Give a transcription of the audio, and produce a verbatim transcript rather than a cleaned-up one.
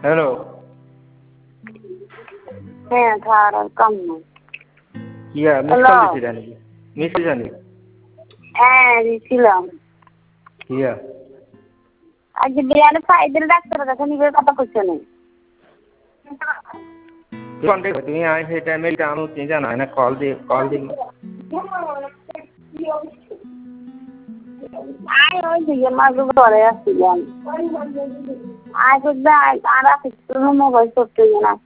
Hello. হ্যাঁ খাওয়ার কম না। কিয়া মিস কল দিছিলা নাকি? মিস দিছানি? হ্যাঁ দিছিলাম। কিয়া? আজকে বিয়ানে ফাইদের ডাক্তারের কাছে নিবে কথা কইছে না। তুমি আই সেই টাইমে জানো তুমি জানা না কল দি কল দি আয় ওই দিকে মাঝে ঘরে আসছিলাম। আয় তো আর আসতে মোবাইল করতে না।